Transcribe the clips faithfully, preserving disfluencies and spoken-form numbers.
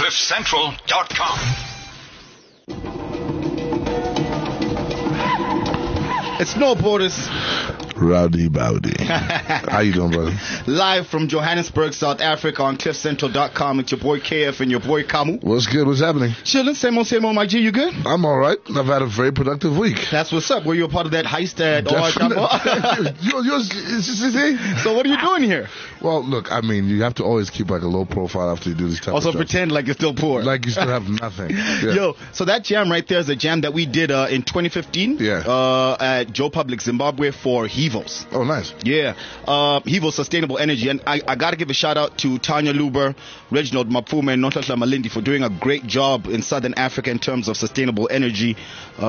cliff central dot com. It's No Borders. Rowdy Bowdy. How you doing, brother? Live from Johannesburg, South Africa on cliff central dot com. It's your boy K F and your boy Kamu. What's good? What's happening? Chillin', same old, same old, my G. You good? I'm all right. I've had a very productive week. That's what's up. Were you a part of that heist at you, you, So what are you doing here? Well, look, I mean, you have to always keep like a low profile after you do this type also of stuff. Also pretend like you're still poor. Like you still have nothing. Yeah. Yo, so that jam right there is a jam that we did uh, in twenty fifteen yeah. uh, at Joe Public Zimbabwe for Hevos. Oh, nice. Yeah, uh, Hevos Sustainable Energy. And I, I got to give a shout out to Tanya Luber, Reginald Mapfume, and Nonhlanhla Malindi for doing a great job in Southern Africa in terms of sustainable energy.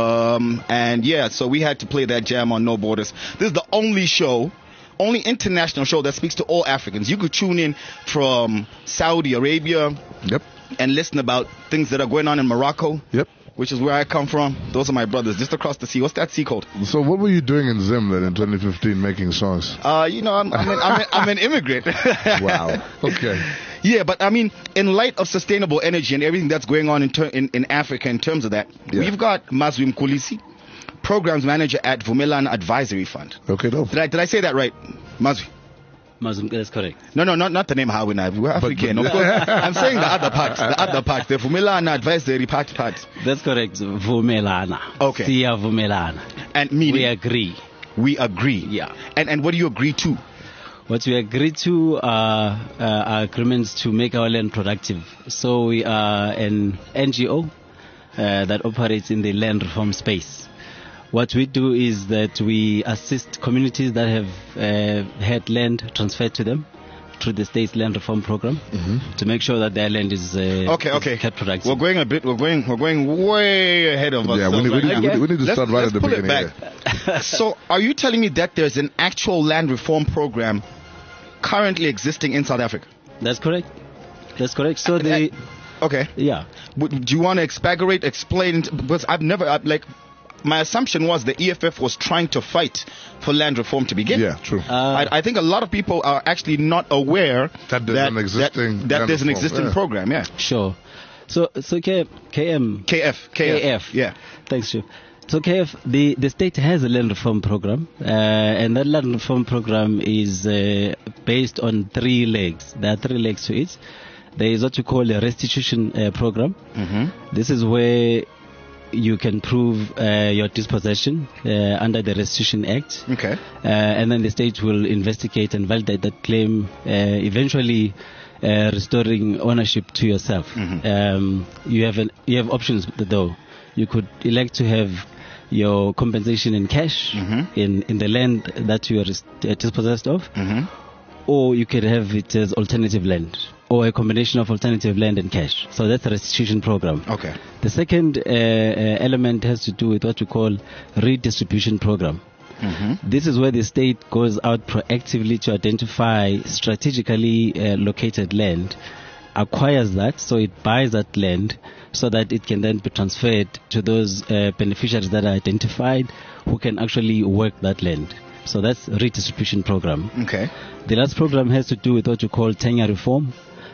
Um, and yeah, so we had to play that jam on No Borders. This is the only show, only international show that speaks to all Africans. You could tune in from Saudi Arabia. Yep. And listen about things that are going on in Morocco. Yep. Which is where I come from. Those are my brothers, just across the sea. What's that sea called? So what were you doing in Zim then in twenty fifteen making songs? Uh, you know, I'm, I'm, an, I'm, an, I'm an immigrant. Wow. Okay. Yeah, but I mean, in light of sustainable energy and everything that's going on in, ter- in, in Africa in terms of that, yeah. We've got Mazwi Mkulisi, Programs Manager at Vumelana Advisory Fund. Okay, dope. Did I, did I say that right? Mazwi? Muslim, that's correct. No, no, not not the name Hawina. We're African. But, but, of course, I'm saying the other part, the other part, the Vumelana Advisory part part. That's correct. Vumelana. Okay. Sia Vumelana. And meaning? We agree. We agree. Yeah. And and what do you agree to? What we agree to are uh, uh, agreements to make our land productive. So we are an N G O uh, that operates in the land reform space. What we do is that we assist communities that have uh, had land transferred to them through the state's land reform program mm-hmm. to make sure that their land is, uh, okay, okay. is kept productive. We're going a bit. We're going. We're going way ahead of us. Yeah, we need, we, need, we need to start let's, right let's at the beginning. It back. So, are you telling me that there's an actual land reform program currently existing in South Africa? That's correct. That's correct. So the okay. Yeah. Do you want to expagorate, explain? Because I've never I've, like. My assumption was the E F F was trying to fight for land reform to begin. Yeah, true. Uh, I, I think a lot of people are actually not aware that there's that, an existing, that, that there's an existing yeah. program. Yeah. Sure. So, so K, KM. KF. KF. KF. Yeah. Thanks, Chief. So K F, the, the state has a land reform program, uh, and that land reform program is uh, based on three legs. There are three legs to it. There is what we call a restitution uh, program. Mm-hmm. This is where you can prove uh, your dispossession uh, under the Restitution Act. Okay. Uh, and then the state will investigate and validate that claim, uh, eventually uh, restoring ownership to yourself. Mm-hmm. Um, you have an, you have options though. You could elect to have your compensation in cash mm-hmm. in, in the land that you are res- uh, dispossessed of, mm-hmm. or you could have it as alternative land, or a combination of alternative land and cash. So that's a restitution program. Okay. The second uh, uh, element has to do with what we call redistribution program. Mm-hmm. This is where the state goes out proactively to identify strategically uh, located land, acquires that, so it buys that land so that it can then be transferred to those uh, beneficiaries that are identified who can actually work that land. So that's redistribution program. Okay. The last program has to do with what you call tenure reform.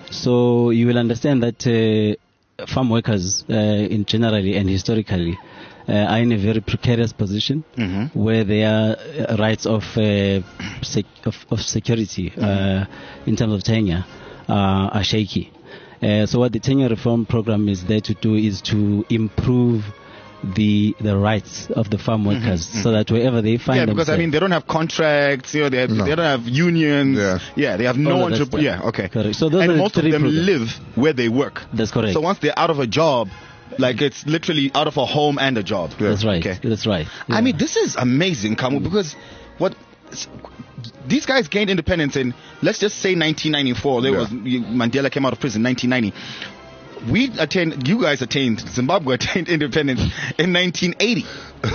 So you will understand that uh, farm workers uh, in generally and historically uh, are in a very precarious position mm-hmm. where their rights of, uh, sec- of, of security mm-hmm. uh, in terms of tenure uh, are shaky. Uh, so what the tenure reform program is there to do is to improve the the rights of the farm workers mm-hmm, so mm-hmm. that wherever they find yeah because themselves, I mean they don't have contracts, you know, they have, no. they don't have unions, yeah, yeah they have no oh, entrepreneur yeah okay correct. So those and are most of them programs. live where they work. That's correct. So once they're out of a job, like it's literally out of a home and a job. Yeah. That's right. Okay. That's right. Yeah. I mean, this is amazing, Kamu, because what these guys gained independence in, let's just say nineteen ninety-four. There yeah. was Mandela came out of prison in nineteen ninety. We attained, you guys attained, Zimbabwe attained independence in nineteen eighty.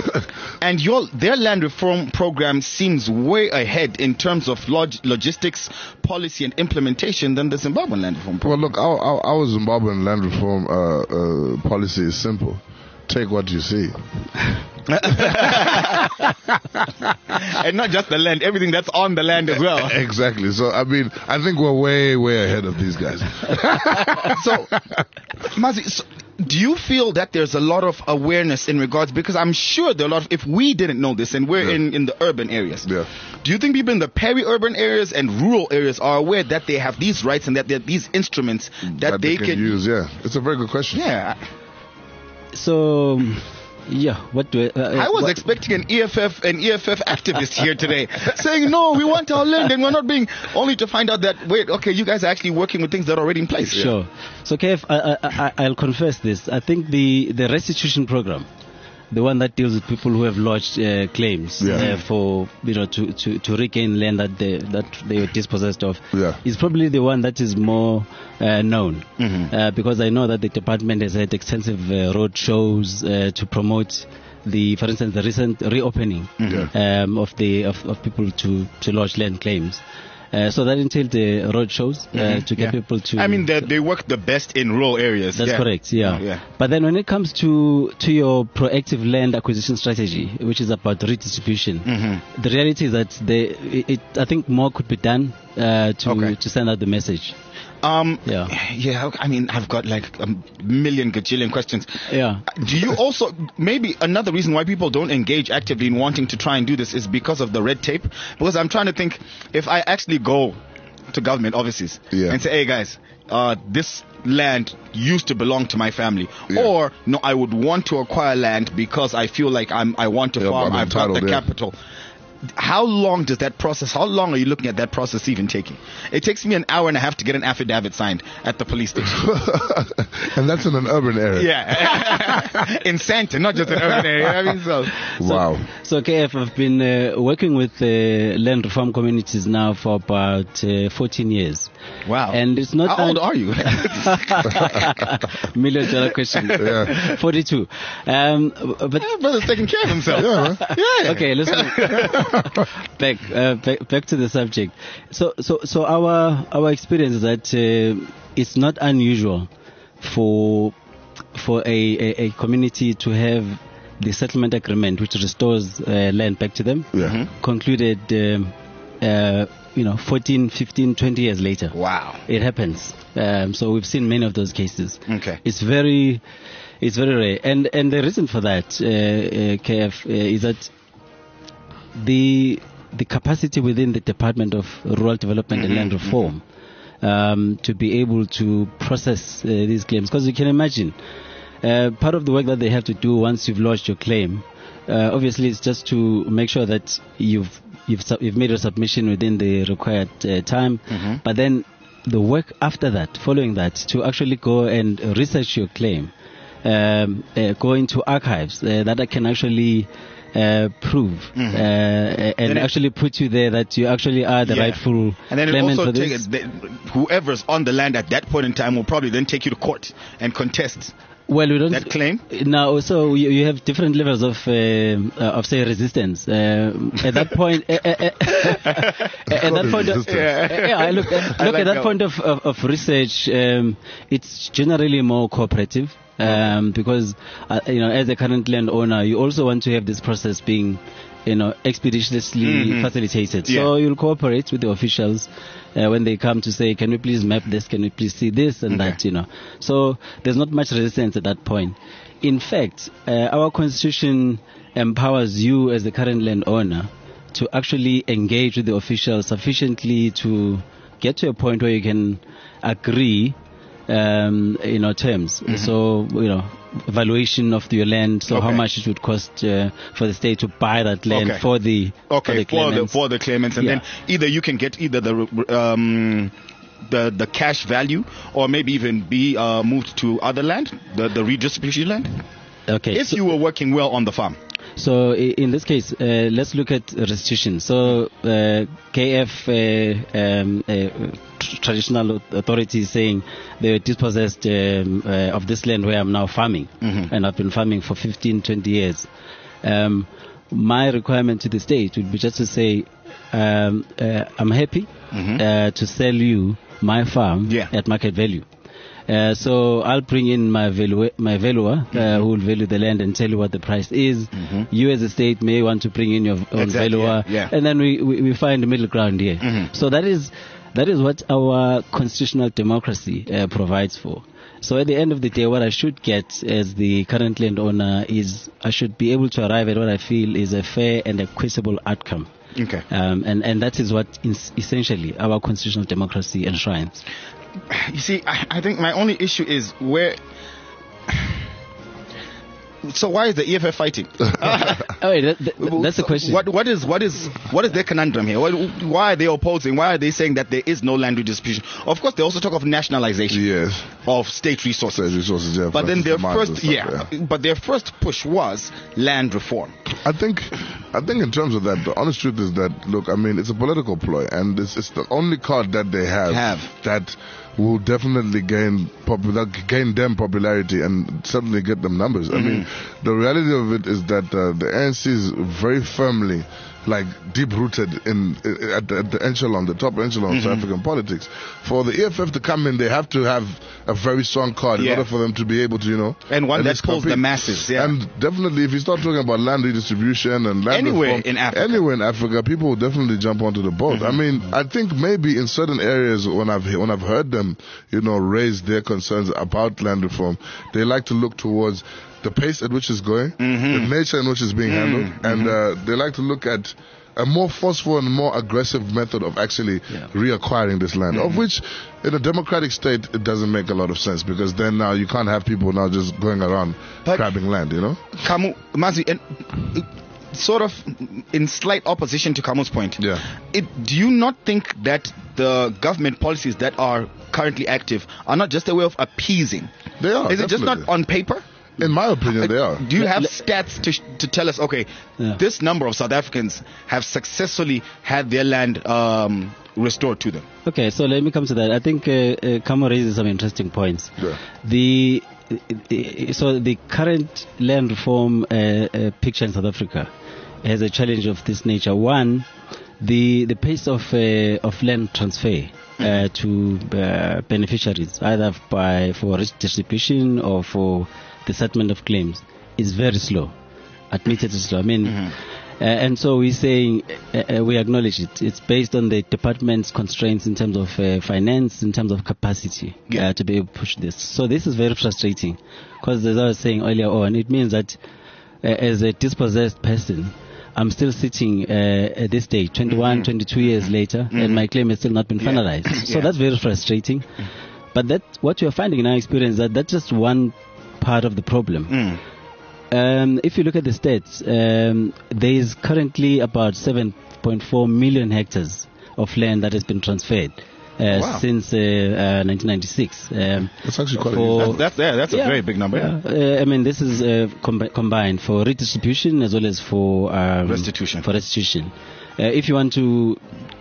And your their land reform program seems way ahead in terms of log- logistics, policy, and implementation than the Zimbabwean land reform program. Well, look, our, our, our Zimbabwean land reform uh, uh, policy is simple. Take what you see. And not just the land, everything that's on the land as well. Exactly. So, I mean, I think we're way, way ahead of these guys. So, Mazi, so do you feel that there's a lot of awareness in regards, because I'm sure there are a lot of, if we didn't know this and we're Yeah. in, in the urban areas, Yeah. do you think people in the peri-urban areas and rural areas are aware that they have these rights and that there are these instruments that, they, they, can, use, yeah. It's a very good question. Yeah. So, yeah, what do I... Uh, I was what- expecting an E F F an E F F activist here today saying, no, we want our land, and we're not being, only to find out that, wait, okay, you guys are actually working with things that are already in place. Sure. So, K F, I, I, I, I'll confess this. I think the, the restitution program, the one that deals with people who have lodged uh, claims Yeah. uh, for, you know, to, to, to regain land that they, that they were dispossessed of, Yeah. is probably the one that is more uh, known. Mhm. Uh, because I know that the department has had extensive uh, road shows uh, to promote the, for instance, the recent reopening Yeah. um, of the of, of people to, to lodge land claims. Uh, so that entailed the road shows uh, Mhm. to get Yeah. people to. I mean, they, they work the best in rural areas. That's yeah. correct, yeah. Oh, yeah. But then when it comes to to your proactive land acquisition strategy, which is about redistribution, Mhm. the reality is that they, it, it, I think more could be done uh, to Okay. to send out the message. Um, Yeah. yeah, I mean, I've got like a million gajillion questions. Yeah. Do you also, maybe another reason why people don't engage actively in wanting to try and do this is because of the red tape? Because I'm trying to think, if I actually go to government offices Yeah. and say, hey guys, uh, this land used to belong to my family, Yeah. or no, I would want to acquire land because I feel like I'm, I want to Yeah, farm, I'm I've got the entitled, yeah. capital. How long does that process, how long are you looking at that process even taking? It takes me an hour and a half to get an affidavit signed at the police station. And that's in an urban area. Yeah. In Santa, not just in urban area. I mean, so. Wow. So K F, I've been uh, working with uh, land reform communities now for about uh, fourteen years. Wow. And it's not How old un- are you? Million dollar question. Yeah. forty-two. Um, but Yeah, brother's taking care of himself. Yeah, man. Yeah. okay, let's back, uh, back back to the subject. So so so our our experience is that uh, it's not unusual for for a, a, a community to have the settlement agreement which restores uh, land back to them Yeah. concluded um, uh, you know fourteen, fifteen, twenty years later. Wow. It happens. Um, so we've seen many of those cases. Okay. It's very, it's very rare. And and the reason for that, uh, uh, K F, uh, is that the the capacity within the Department of Rural Development and Land Reform um, to be able to process uh, these claims, because you can imagine uh, part of the work that they have to do once you've lodged your claim, uh, obviously, it's just to make sure that you've you've sub- you've made a submission within the required uh, time, Mhm. but then the work after that, following that, to actually go and research your claim, um, uh, go into archives uh, that I can actually uh, prove Mhm. uh, Then and it- actually put you there that you actually are the Yeah. rightful And then it claimant also for this. takes, the, whoever's on the land at that point in time will probably then take you to court and contest Well, we don't. that claim. Now, so you, you have different levels of, uh, uh, of say, resistance. Uh, at that point, uh, uh, uh, at that point, of, Resistance. Yeah. yeah, look, uh, I look like at that that point of, of, of research. Um, it's generally more cooperative. Um, because uh, you know, as a current landowner, you also want to have this process being, you know, expeditiously Mhm. facilitated. Yeah. So you'll cooperate with the officials uh, when they come to say, "Can we please map this? Can we please see this and Okay. that?" You know. So there's not much resistance at that point. In fact, uh, our constitution empowers you as the current landowner to actually engage with the officials sufficiently to get to a point where you can agree, um, you know, terms. So, you know, valuation of your land, so how Okay. much it would cost uh, for the state to buy that land Okay. for the Okay, for the, claimants. for the claimants, and Yeah. then either you can get either the um the the cash value, or maybe even be uh, moved to other land, the the redistribution land, Okay. if so- you were working well on the farm. So i- in this case, uh, let's look at restitution. So uh, K F uh, um, uh, tr- traditional authority is saying they were dispossessed um, uh, of this land where I'm now farming, Mhm. and I've been farming for fifteen, twenty years. Um, my requirement to the state would be just to say, um, uh, I'm happy Mhm. uh, to sell you my farm Yeah. at market value. Uh, so I'll bring in my valu- my valuer uh, Mm-hmm. who will value the land and tell you what the price is. You as a state may want to bring in your own Exactly, valuer, yeah, yeah. and then we, we, we find a middle ground here. Mm-hmm. So that is that is what our constitutional democracy uh, provides for. So at the end of the day, what I should get as the current landowner is I should be able to arrive at what I feel is a fair and equitable outcome. Okay. Um, and, and that is what is essentially our constitutional democracy enshrines. You see, I, I think my only issue is where. So why is the E F F fighting? Oh, wait, that, that, that's the question. What what is what is what is their conundrum here? What, why are they opposing? Why are they saying that there is no land redistribution? Of course, they also talk of nationalization Yes. of state resources. State resources, yeah, But then versus their demands first, and stuff, yeah, yeah. but their first push was land reform. I think, I think in terms of that, the honest truth is that, look, I mean, it's a political ploy, and it's, it's the only card that they have, Have. that will definitely gain popular, gain them popularity and certainly get them numbers. I mean, the reality of it is that uh, the A N C is very firmly, like, deep-rooted in, in at, the, at the echelon, the top echelon of South African politics. For the E F F to come in, they have to have a very strong card in Yeah. order for them to be able to, you know, And one at that least pulls the compete. masses, yeah. And definitely, if you start talking about land redistribution and land Anywhere reform, in Africa. anywhere in Africa, people will definitely jump onto the boat. I mean, I think maybe in certain areas when I've when I've heard them, you know, raise their concerns about land reform, they like to look towards the pace at which it's going, the nature in which it's being handled, and uh, they like to look at a more forceful and more aggressive method of actually Yeah. reacquiring this land, of which in a democratic state it doesn't make a lot of sense, because then now you can't have people now just going around But- grabbing land, you know? Kamu, Mazi, and uh, sort of in slight opposition to Kamu's point. Yeah. It, do you not think that the government policies that are currently active are not just a way of appeasing? They are. Is it just not definitely. on paper? In my opinion, they are. Do you have Le- stats to sh- to tell us? Okay, Yeah. this number of South Africans have successfully had their land um, restored to them. Okay, so let me come to that. I think uh, uh, Kamo raises some interesting points. Yeah. The uh, so the current land reform uh, uh, picture in South Africa has a challenge of this nature. One, the the pace of uh, of land transfer uh, to uh, beneficiaries, either by for distribution or for the settlement of claims, is very slow. Admittedly slow. I mean. Uh, and so we're saying, uh, uh, we acknowledge it. It's based on the department's constraints in terms of uh, finance, in terms of capacity Yeah. uh, to be able to push this. So this is very frustrating, because as I was saying earlier on, it means that uh, as a dispossessed person, I'm still sitting uh, at this stage, twenty-one, twenty-two years later, and my claim has still not been Yeah. finalized. So Yeah. that's very frustrating. But that what you're finding in our experience, that that's just one part of the problem. Mm. Um, if you look at the stats, um, there is currently about seven point four million hectares of land that has been transferred uh, Wow. since uh, uh, nineteen ninety-six. Um, That's actually quite for- a That's that's, yeah, that's a Yeah. very big number. yeah, uh, I mean, this is uh, com- combined for redistribution as well as for um, Restitution. For restitution, uh, if you want to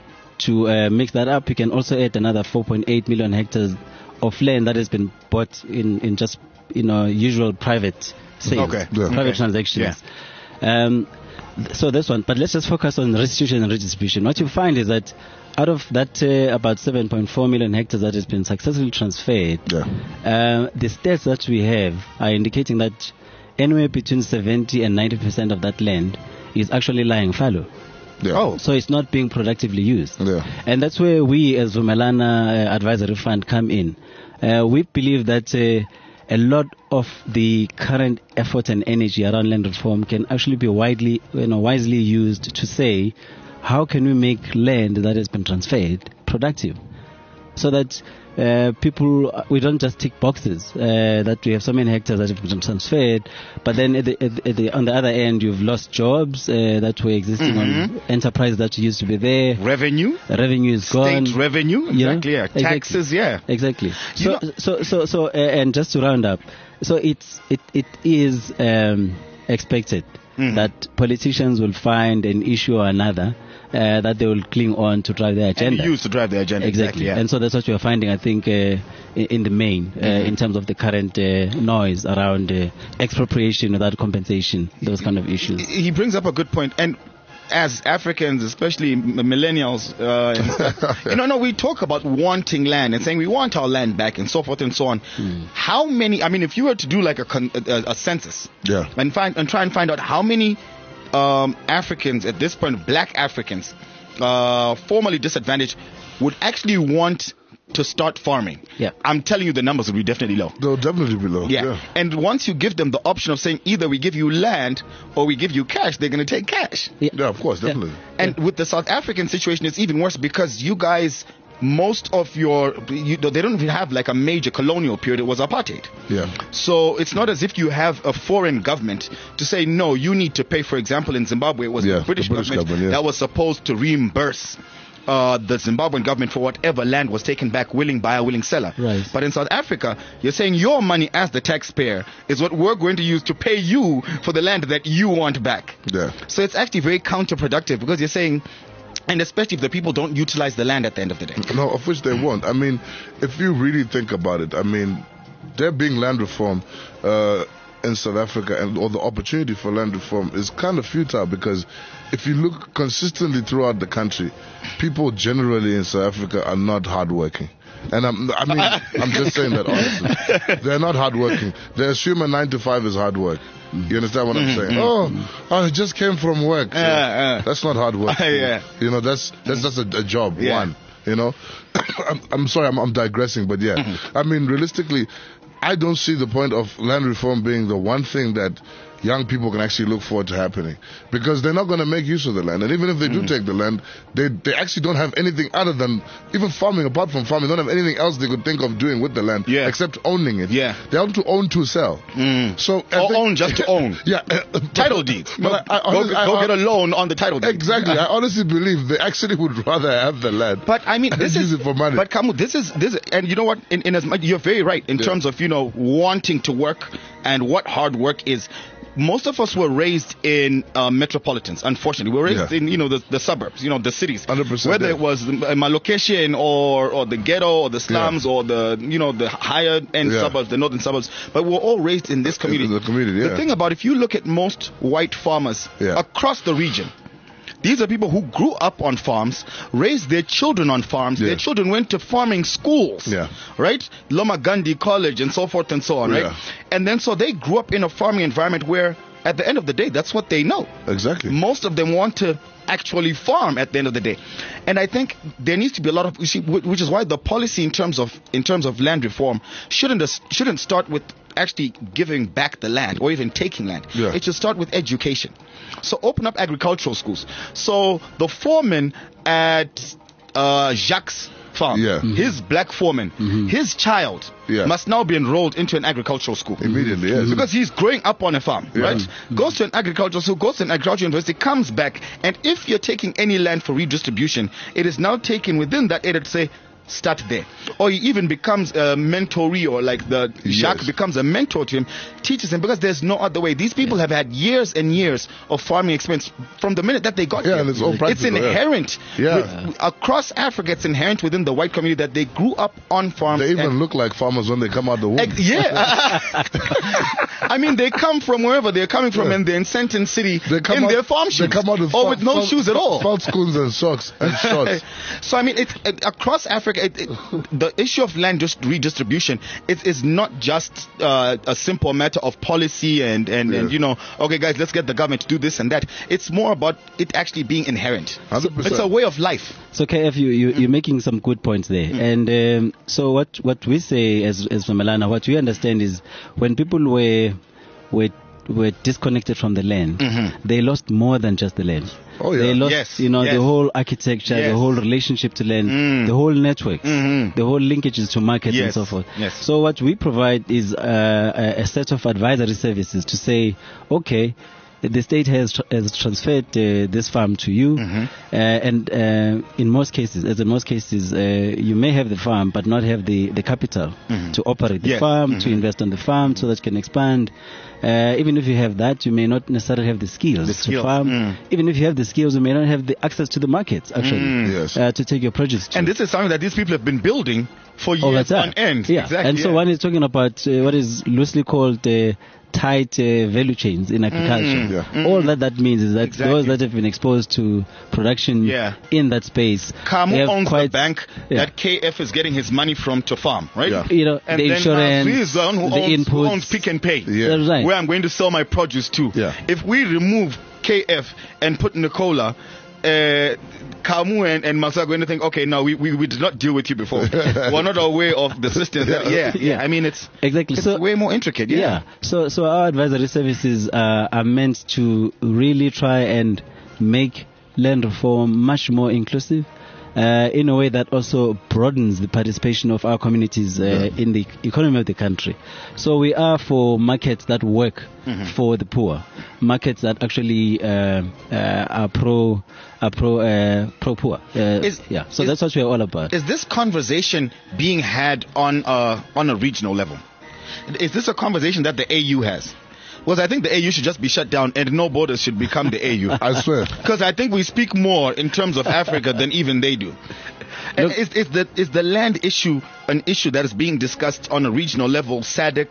to uh, mix that up, you can also add another four point eight million hectares of land that has been bought in in just you know usual private sales, Okay. Yeah. private Okay. transactions. Um, th- so this one, but let's just focus on restitution and redistribution. What you find is that out of that uh, about seven point four million hectares that has been successfully transferred, Yeah. uh, the stats that we have are indicating that anywhere between seventy and ninety percent of that land is actually lying fallow. Yeah. Oh. So it's not being productively used. Yeah. And that's where we as Vumelana uh, Advisory Fund come in. Uh, we believe that uh, a lot of the current effort and energy around land reform can actually be widely, you know, wisely used to say, how can we make land that has been transferred productive? So that uh, people, we don't just tick boxes, uh, that we have so many hectares that have been transferred, but then at the, at the, at the, on the other end, you've lost jobs uh, that were existing on enterprise that used to be there. Revenue, Revenue is gone. state revenue, You know? exactly. Yeah. Exactly. Taxes, yeah. Exactly. You So, know- so, so, so, uh, and just to round up, so it's it it is um, expected Mhm. that politicians will find an issue or another uh, that they will cling on to drive their And agenda. used to drive the agenda. Exactly. yeah. And so that's what we are finding, I think, uh, in, in the main, uh, in terms of the current uh, noise around uh, expropriation without compensation, those kind of issues. He brings up a good point, and as Africans, especially m- millennials, uh, and stuff, you know, no, we talk about wanting land and saying we want our land back and so forth and so on. Hmm. How many? I mean, if you were to do like a con- a, a census, Yeah. and find and try and find out how many um, Africans at this point, black Africans, uh, formerly disadvantaged, would actually want to start farming. Yeah. I'm telling you, the numbers will be definitely low. They'll definitely be low. Yeah. Yeah. And once you give them the option of saying either we give you land or we give you cash, they're going to take cash. Yeah, of course, definitely. And with the South African situation, it's even worse because you guys, most of your, you, they don't even have like a major colonial period. It was apartheid. Yeah. So it's not as if you have a foreign government to say, no, you need to pay. For example, in Zimbabwe, it was Yeah, the British, the British government, government, yes. that was supposed to reimburse uh, the Zimbabwean government for whatever land was taken back, willing buyer, willing seller. Right. But in South Africa, you're saying your money as the taxpayer is what we're going to use to pay you for the land that you want back. Yeah. So it's actually very counterproductive because you're saying, and especially if the people don't utilize the land at the end of the day. No, of which they won't. I mean, if you really think about it, I mean, there being land reform uh, in South Africa and or the opportunity for land reform is kind of futile because if you look consistently throughout the country, people generally in South Africa are not hardworking. And I'm, I mean, I'm just saying that honestly. They're not hardworking. They assume a nine to five is hard work. You understand what I'm saying? Oh, I just came from work. So Uh, uh. that's not hard work. Yeah. You know, that's that's just a, a job. Yeah. One. You know, I'm, I'm sorry, I'm, I'm digressing, but yeah, I mean, realistically, I don't see the point of land reform being the one thing that young people can actually look forward to happening because they're not going to make use of the land, and even if they do take the land, they they actually don't have anything other than even farming. Apart from farming, they don't have anything else they could think of doing with the land Yeah. except owning it. Yeah. They want to own to sell. So I Or think- own just to own. Yeah, Title deeds. But I, I, go honestly- go I- get a loan on the title deed. Exactly. I honestly believe they actually would rather have the land. But I mean, this and is use it for money. But Kamu, this is this, is, and you know what? In, in as much, you're very right in Yeah. terms of you know wanting to work and what hard work is. Most of us were raised in uh, metropolitans. Unfortunately, we were raised Yeah. in you know the, the suburbs, you know the cities. one hundred percent, Whether yeah. it was the- my location or or the ghetto or the slums Yeah. or the you know the higher end Yeah. suburbs, the northern suburbs. But we're all raised in this community. the community, The yeah. thing about if you look at most white farmers Yeah. across the region. These are people who grew up on farms, raised their children on farms. Yeah. Their children went to farming schools, Yeah. right? Loma Gandhi College and so forth and so on, right? Yeah. And then so they grew up in a farming environment where, at the end of the day, that's what they know. Exactly. Most of them want to actually farm at the end of the day, and I think there needs to be a lot of, you see, wh- which is why the policy in terms of in terms of land reform shouldn't as- shouldn't start with actually giving back the land or even taking land. Yeah. It should start with education. So open up agricultural schools. So the foreman at uh, Jacques farm, Yeah. Mhm. his black foreman, his child Yeah. must now be enrolled into an agricultural school. Immediately, yes. Because he's growing up on a farm, Yeah. right? Goes to an agricultural school, goes to an agricultural university, comes back, and if you're taking any land for redistribution, it is now taken within that area to say, start there. Or he even becomes a mentoree, or like the Jacques Yes. becomes a mentor to him, teaches him, because there's no other way. These people have had years and years of farming experience from the minute that they got Yeah, here. and it's all practical, yeah. inherent. Yeah. with- across Africa, it's inherent within the white community that they grew up on farms. They even and- look like farmers when they come out the womb. Ex- yeah. I mean, they come from wherever they're coming from, Yeah. and they're in Senton City They come in out, their farm they shoes, come out with or fal- with no fal- shoes at all. Felt schoons and socks and shorts. So I mean, it's it, across Africa. It, it, the issue of land just redistribution it is not just uh, a simple matter of policy and and, and Yeah. you know, okay, guys, let's get the government to do this and that. It's more about it actually being inherent. one hundred percent. It's a way of life. So K F, you, you you're making some good points there, and um, so what what we say as as Mamelana, what we understand is when people were were were disconnected from the land, they lost more than just the land. Oh, yeah. They lost, Yes, you know, yes. the whole architecture, Yes. the whole relationship to land, Mm. the whole networks, Mhm. the whole linkages to markets and Yes, so forth. yes. So what we provide is uh, a, a set of advisory services to say, okay, the state has, tr- has transferred uh, this farm to you, Mm-hmm. uh, and uh, in most cases, as in most cases, uh, you may have the farm but not have the, the capital to operate the Yeah. farm, Mhm. to invest on the farm so that it can expand. Uh, even if you have that, you may not necessarily have the skills The to skills, farm. mm. Even if you have the skills, you may not have the access to the markets, actually, Mm. Yes. uh, to take your produce to. And this is something that these people have been building for over years time. on end. Yeah. Exactly. And so yeah. one is talking about uh, what is loosely called uh, tight uh, value chains in agriculture. Mm, yeah. mm. All that that means is that Exactly. those that have been exposed to production Yeah. in that space Kamu have owns quite, the bank yeah. that K F is getting his money from to farm, right? Yeah. You know, And the then insurance, Mazwi is the one who the owns, who inputs. owns Pick and Pay, Yeah. That's right. where I'm going to sell my produce to. Yeah. If we remove K F and put Nicola, uh, Kamu and, and Masa are going to think, okay, no, we, we, we did not deal with you before. We're not aware of the systems. That, yeah, yeah, Yeah. I mean, it's, Exactly. it's So way more intricate. Yeah. Yeah. So, so our advisory services uh, are meant to really try and make land reform much more inclusive. Uh, in a way that also broadens the participation of our communities uh, Yeah. in the economy of the country. So we are for markets that work Mm-hmm. for the poor, markets that actually uh, uh, are pro, are pro, uh, pro poor. Uh, Is- yeah. So is- that's what we're all about. Is this conversation being had on a, on a regional level? Is this a conversation that the A U has? Because I think the A U should just be shut down and no borders should become the A U. I swear. Because I think we speak more in terms of Africa than even they do. And Look- is, is, the, is the land issue an issue that is being discussed on a regional level? SADC,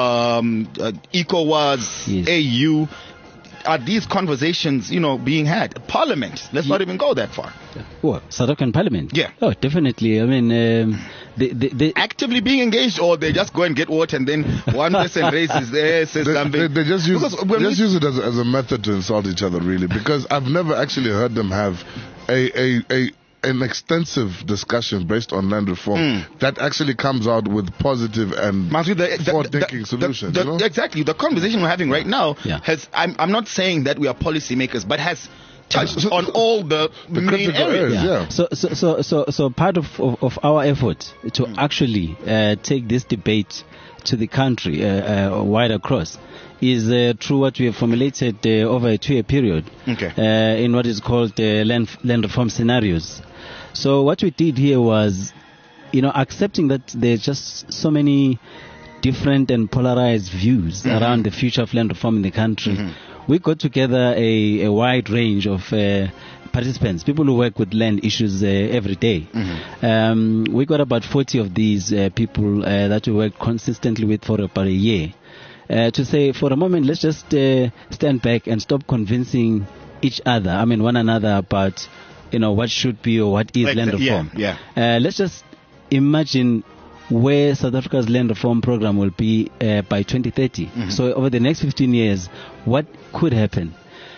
um, uh, ECOWAS, Yes. A U. Are these conversations, you know, being had? Parliament. Let's not even go that far. What? South African Parliament? Yeah. Oh, definitely. I mean, um, the, the, the, Actively being engaged, or they just go and get water and then one person raises there, says They, something. they, they just use Because they when just we- use it as, a- as a method to insult each other, really. Because I've never actually heard them have a a, a an extensive discussion based on land reform Mm. that actually comes out with positive and Matthew, the, the, forward-thinking the- solutions. the- you know? Exactly. The conversation we're having right now Yeah. has. I'm, I'm not saying that we are policymakers, but has touched So- on all the, the main critical areas. areas. Yeah. So, so, so, so, so part of, of, of our effort to actually uh, take this debate to the country uh, uh, wide across is uh, through what we have formulated uh, over a two-year period Okay. uh, in what is called uh, land, land reform scenarios. So what we did here was, you know, accepting that there's just so many different and polarized views Mm-hmm. around the future of land reform in the country. We got together a, a wide range of uh, participants, people who work with land issues uh, every day. Mm-hmm. Um, we got about forty of these uh, people uh, that we work consistently with for about a year. Uh, to say, for a moment, let's just uh, stand back and stop convincing each other, I mean one another, about, you know, what should be or what is Like land the- yeah, reform. yeah. Uh, let's just imagine where South Africa's land reform program will be uh, by twenty thirty. Mm-hmm. So over the next fifteen years, what could happen?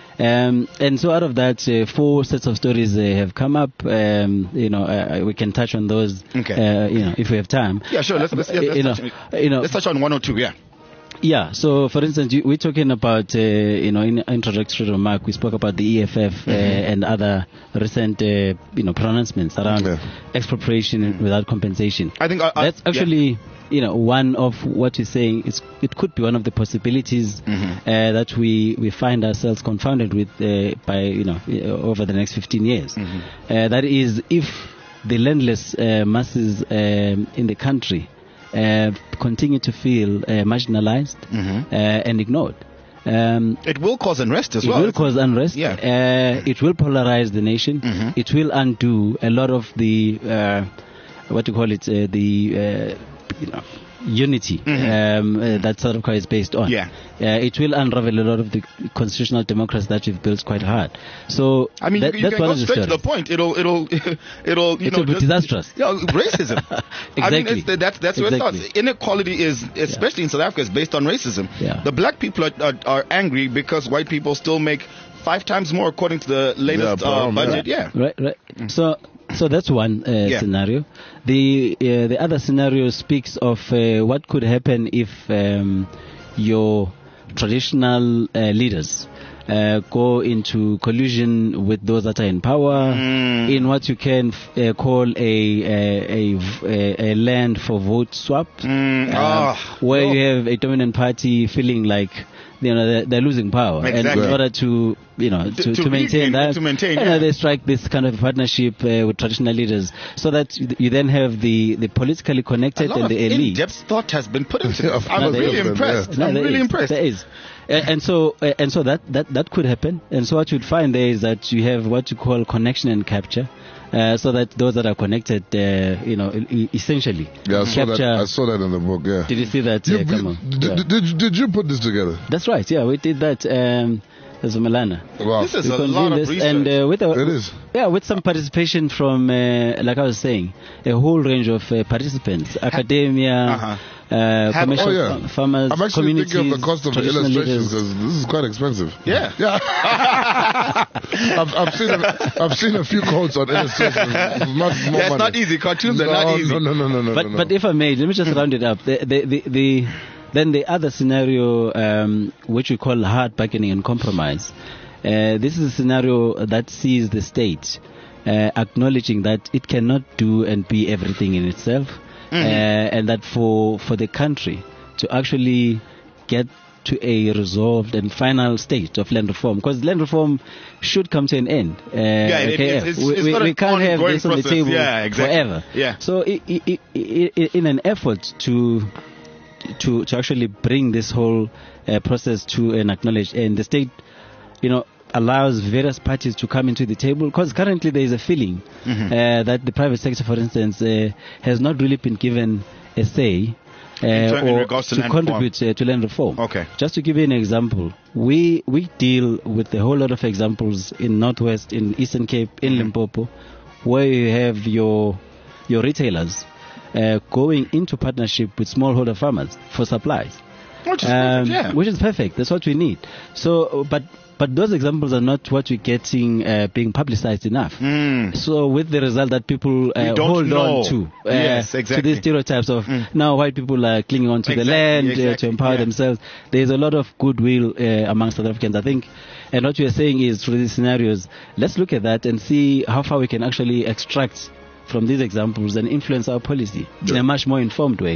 Um, and so out of that, uh, four sets of stories uh, have come up. Um, you know, uh, we can touch on those. Okay. Uh, you know, if we have time. Yeah, sure. Let's, let's, Uh, let's, you touch, know, on, you know, let's touch on one or two. Yeah. yeah. So, for instance, you- we're talking about, uh, you know, in introductory remark, we spoke about the E F F uh, and other recent, uh, you know, pronouncements around Yeah. expropriation without compensation. I think I, I, That's actually, you know, one of what you're saying. It's, it could be one of the possibilities uh, that we, we find ourselves confounded with uh, by, you know, uh, over the next fifteen years. Uh, that is, if the landless uh, masses um, in the country uh, continue to feel uh, marginalized uh, and ignored. Um, It will cause unrest as it well. will cause unrest. Yeah. Uh, it will polarize the nation. Mhm. It will undo a lot of the, uh, what do you call it, uh, the, uh, you know, unity Mhm. um, uh, that South Africa is based on. Yeah. Uh, it will unravel a lot of the constitutional democracy that we've built quite hard. So I mean, that, you, you that's can one go of the straight to the stories. point. It'll, it'll, it'll, you It know, will be just- disastrous. Yeah, racism. I mean, Exactly. it's the, that's that's where it Exactly. starts. Inequality is, especially in South Africa, is based on racism. Yeah. The black people are, are, are angry because white people still make five times more according to the latest Yeah, uh, um, budget. Yeah. Right, right. So, so that's one uh, Yeah. scenario. The uh, the other scenario speaks of uh, what could happen if um, your traditional uh, leaders uh, go into collusion with those that are in power Mm. in what you can f- uh, call a a, a v- a a land for vote swap, Mm, um, ah, where no. you have a dominant party feeling like, you know, they're, they're losing power, and Exactly. in order to, you know, to, To- to, to maintain regain- that, to maintain, you know, yeah. they strike this kind of partnership uh, with traditional leaders, so that you, you then have the, the politically A connected lot and of the elite. in-depth thought has been put into Yeah, this. of I'm course really there is. impressed. No, I'm there really is. impressed. There is. and, and so uh, and so that, that that could happen. And so what you'd find there is that you have what you call connection and capture. Uh, so that those that are connected, uh, you know, e- essentially. Yeah, I saw, that, capture. I saw that in the book, yeah. Did you see that? You, Uh, come on. did, Yeah. did, did, did you put this together? That's right. Yeah, we did that. Um, as Vumelana. Wow. This is We a convened lot of this research. and uh, with a, It is. yeah, with some participation from, uh, like I was saying, a whole range of uh, participants, academia, Uh-huh. uh, Have- commercial oh, yeah. fa- farmers, I'm actually communities, thinking of the cost of the traditional illustrations leaders. because this is quite expensive. Yeah. Yeah. I've, I've seen a, I've seen a few quotes on illustrations. It's not more Yeah, it's money. not easy. Cartoons no, are not easy. No, no, no, no, no. But no, no. but if I may, let me just round it up. The, the, the, the, then the other scenario, um, which we call hard bargaining and compromise, uh, this is a scenario that sees the state uh, acknowledging that it cannot do and be everything in itself, uh, and that for for the country to actually get to a resolved and final state of land reform, because land reform should come to an end. Uh, Yeah, it- K F. it's- it's- we, it's we, not we an can't have ongoing this on the process. table Yeah, exactly. forever. Yeah. So i i i i in an effort to to to actually bring this whole uh, process to an acknowledged end, the state, you know, allows various parties to come into the table, because currently there is a feeling Mm-hmm. uh, that the private sector, for instance, uh, has not really been given a say uh, in or regards to to land contribute uh, to land reform. Okay. Just to give you an example, we we deal with a whole lot of examples in Northwest, in Eastern Cape, in Limpopo, where you have your your retailers uh, going into partnership with smallholder farmers for supplies. Which is Um, perfect, yeah. which is perfect. That's what we need. So, but but those examples are not what we're getting uh, being publicized enough. Mm. So, with the result that people uh, We don't hold know. on to, uh, Yes, to exactly. these stereotypes of now white people are clinging on to the Exactly, land uh, exactly, to empower yeah. themselves. There's a lot of goodwill uh, among South Africans, I think. And what we are saying is, through these scenarios, let's look at that and see how far we can actually extract from these examples and influence our policy in Yeah. a much more informed way.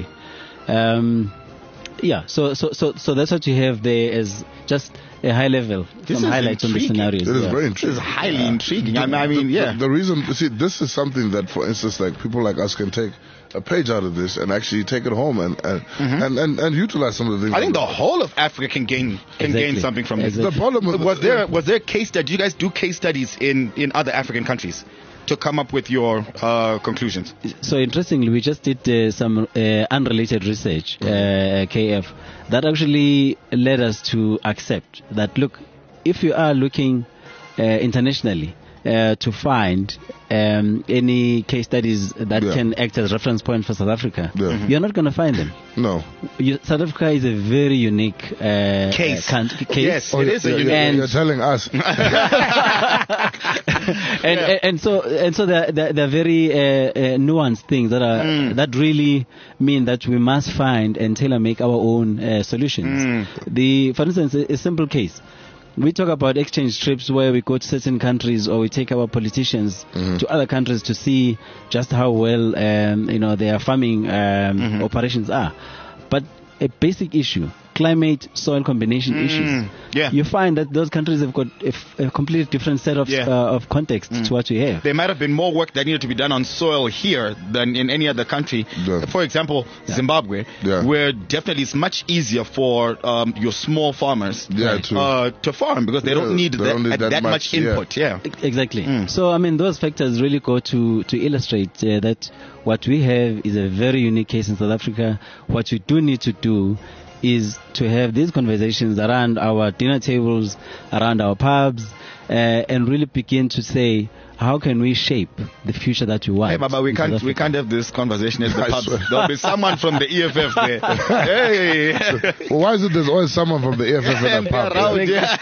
Um, yeah, so, so so so that's what you have there as just a high level, This some is highlights on the intriguing. scenarios. It is yeah. very This is intriguing. highly intriguing. I mean, I mean the, yeah. The, the reason, you see, this is something that, for instance, like people like us can take a page out of this and actually take it home and and, and, and, and utilize some of the things. I think the whole of Africa can gain can Exactly. gain something from this. Exactly. the problem with Was there was there case study? Do you guys do case studies in in other African countries to come up with your uh, conclusions? So interestingly, we just did uh, some uh, unrelated research, uh, K F, that actually led us to accept that, look, if you are looking uh, internationally uh, to find um, any case studies that Yeah. can act as reference point for South Africa, Yeah. Mhm. you're not going to find them. No. You, South Africa is a very unique uh, Case. uh, country, case. Yes, Oh, it is a you're, unique. you're, And- you're telling us. and, and and so and so they're, they're, they're very uh, uh, nuanced things that are Mm. that really mean that we must find and tailor make our own uh, solutions. Mm. The for instance, a, a simple case. We talk about exchange trips where we go to certain countries or we take our politicians Mhm. to other countries to see just how well um, you know their farming um, Mhm. operations are. But a basic issue, climate soil combination Mm. issues. Yeah. You find that those countries have got a, f- a completely different set of Yeah. uh, of context Mm. to what we have. There might have been more work that needed to be done on soil here than in any other country. Yeah. For example, Yeah. Zimbabwe, Yeah. where definitely it's much easier for um, your small farmers Yeah, to- uh, to farm because they Yeah, don't need they that, don't need that, that much, much, yeah. input. Yeah. E- Exactly. Mm. So I mean, those factors really go to to illustrate uh, that what we have is a very unique case in South Africa. What we do need to do is to have these conversations around our dinner tables, around our pubs, uh, and really begin to say, how can we shape the future that we want? Hey, Baba, we in South can't we Africa? can't have this conversation at the I pubs. swear. There'll be someone from the E F F there. Hey. Well, why is it there's always someone from the E F F in that pub? Around, yeah.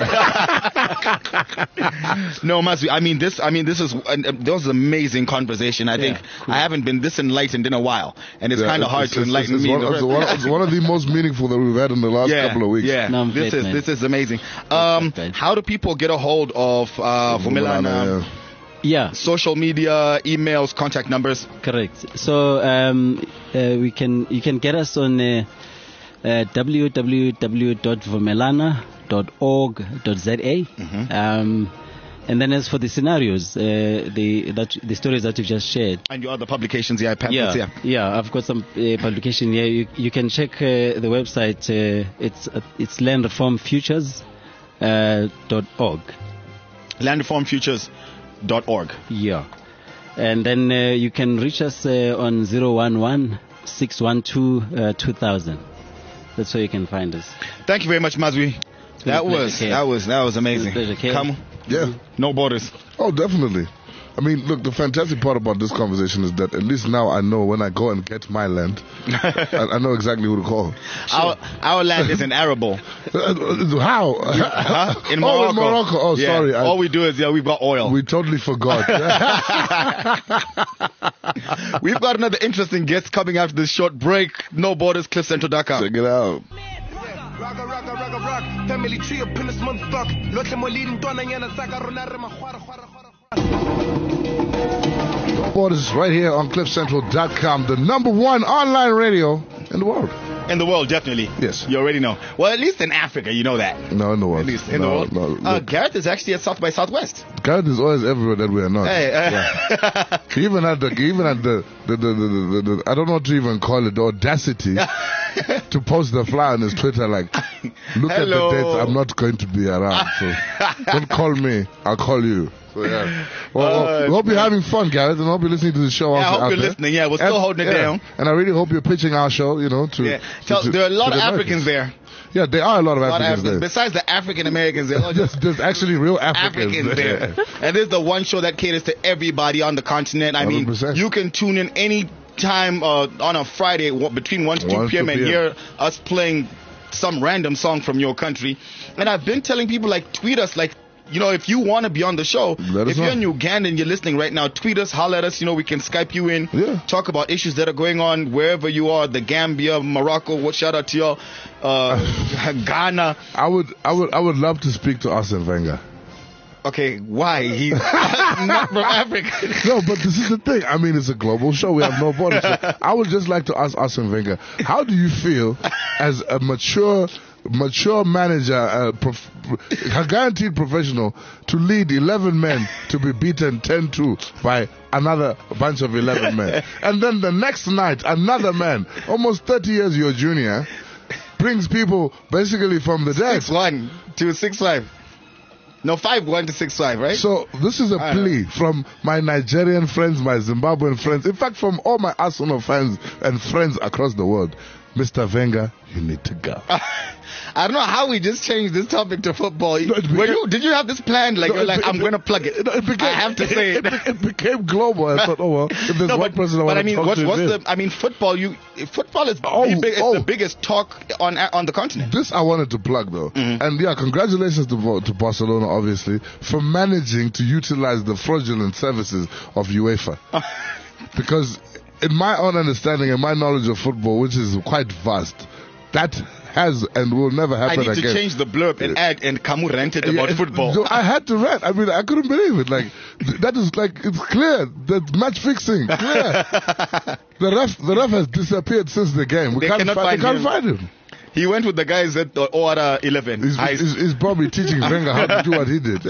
No, Maswi, I mean this. I mean this is and, uh, that was an amazing conversation. I think I haven't been this enlightened in a while, and it's Yeah, kind of hard it's- to it's- enlighten it's me. One, it's, one, it's one of the most meaningful that we've had in the last yeah, couple of weeks. yeah. No, I'm this great, is man. this is amazing. Um, great. how do people get a hold of uh, Vumelana? yeah. Yeah, Social media, emails, contact numbers. correct. So um, uh, we can you can get us on uh, uh, w w w dot vumelana dot org dot z a. Mhm. Um, And then as for the scenarios, uh, the that the stories that you've just shared. And your other publications, yeah, pamphlets, Yeah, yeah. yeah, I've got some uh, publication here. You, you can check uh, the website. Uh, it's uh, it's land reform futures dot org. land reform futures dot org. Yeah. And then uh, you can reach us uh, on zero one one, six one two, two thousand. That's where you can find us. Thank you very much, Mazwi. That pleasure, was, Kale. that was, that was amazing. Pleasure, Kale. Come, Yeah. no borders. Oh, definitely. I mean, look, the fantastic part about this conversation is that at least now I know when I go and get my land, I, I know exactly who to call. Our, our land is in Arable. Uh, How? Huh? In Morocco. Oh, in Morocco. Oh, Yeah. sorry. I- All we do is, yeah, we've got oil. We totally forgot. We've got another interesting guest coming after this short break. No Borders, cliff central dot com. Check it out. Rock, rock, rock, rock, rock. Family tree up in this motherfucker. Lotle mo leading dona yana saka rona re mahwara khwara khwara. Borders right here on cliff central dot com, the number one online radio in the world. In the world, definitely. Yes. You already know. Well, at least in Africa, you know that. No, in the world. At least in no, the world. No, uh, look, Gareth is actually at South by Southwest. God is always everywhere that we are not. Hey, uh, He even had the, he even had the, the, the, the, the, the, I don't know what to even call it, the audacity to post the flyer on his Twitter like, look Hello. at the dates, I'm not going to be around, so don't call me, I'll call you. So, yeah. Well, well, Uh, we hope you're having fun, Gareth, and I hope you're listening to the show. Yeah, I also hope out you're there. listening. Yeah, we're still And- holding it yeah. down. And I really hope you're pitching our show, you know, to. yeah. to- So to- there are a lot to of the Africans Americans. there. Yeah, there are a lot of A lot of Africans Africans. there. Besides the African Americans, there are just There's, there's actually real Africans, Africans there. And this is the one show that caters to everybody on the continent. I mean, one hundred percent. you can tune in any time uh, on a Friday w- between one to two one to p.m. and two p.m. hear us playing some random song from your country. And I've been telling people, like, tweet us, like, you know, if you want to be on the show, Let us if you're know. in Uganda and you're listening right now, tweet us, holler at us. You know, we can Skype you in, Yeah. talk about issues that are going on wherever you are, the Gambia, Morocco. What shout out to y'all, uh, Ghana. I would, I would, I would love to speak to Arsene Wenger. Okay, why? He's not from Africa. No, but this is the thing. I mean, it's a global show. We have no borders. So I would just like to ask Arsene Wenger, how do you feel as a mature, mature manager, uh, prof- a guaranteed professional, to lead eleven men to be beaten ten two by another bunch of eleven men? And then the next night, another man, almost thirty years your junior, brings people basically from the dead. six one to six five. No, five one to six five, right? So this is a I don't plea from my Nigerian friends, my Zimbabwean friends, in fact from all my Arsenal fans and friends across the world. Mister Wenger, you need to go. I don't know how we just changed this topic to football. No, it Were became- you, did you have this planned? Like, No, you're it like, be- I'm it going to be- plug it. No, it became, I have to say it. It, it became global. I thought, oh well, if there's No, one but, person I but want I to mean, talk what's, to, what's it is. the? I mean, football. You football is Oh, the, big, it's oh. the biggest talk on on the continent. This I wanted to plug though, Mm-hmm. and yeah, congratulations to Bo- to Barcelona, obviously, for managing to utilize the fraudulent services of UEFA, because in my own understanding and my knowledge of football, which is quite vast, that has and will never I happen need to again. chank the blurb and add and Camus ranted Yeah, about it- football. no, I had to rant. I mean, I couldn't believe it. Like, th- that is like, it's clear. That match fixing, clear. the ref, the ref has disappeared since the game. We They can't, cannot fi- find we can't him. find him. He went with the guys at the O R A eleven. He's, I- he's, he's probably teaching Wenger how to do what he did.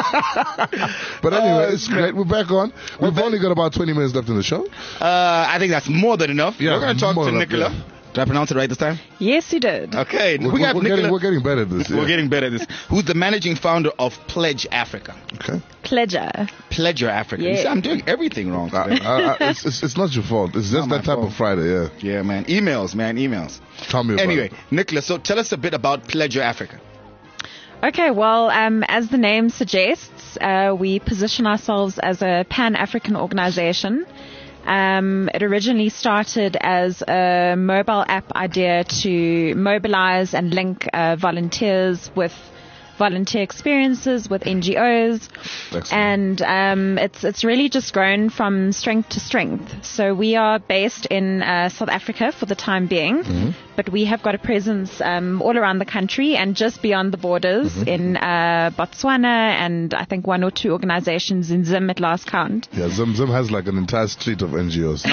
But anyway, Oh, it's great. We're back on. We've back. only got about twenty minutes left in the show. uh, I think that's more than enough. Yeah, We're going to talk more to than enough, Nicola. yeah. Did I pronounce it right this time? Yes, you did. Okay, We're, we have we're, Nicola. getting, we're getting better at this. Yeah. We're getting better at this. Who's the managing founder of Pledge Africa? Okay. Pleasure. Pledger Africa. You Yeah. see, I'm doing everything wrong Uh, today. uh, uh, it's, it's, it's not your fault. It's just Not my that type fault. of Friday, yeah. Yeah, man. Emails, man. Emails. Tell me about Anyway, it. Nicola, so tell us a bit about Pledger Africa. Okay, well, um, as the name suggests, uh, we position ourselves as a Pan-African organization. Um, it originally started as a mobile app idea to mobilize and link uh, volunteers with volunteer experiences with N G Os. Excellent. And um, it's it's really just grown from strength to strength. So we are based in uh, South Africa for the time being, but we have got a presence um, all around the country and just beyond the borders Mm-hmm. in uh, Botswana, and I think one or two organizations in Zim at last count. Yeah, Zim Zim has like an entire street of N G Os.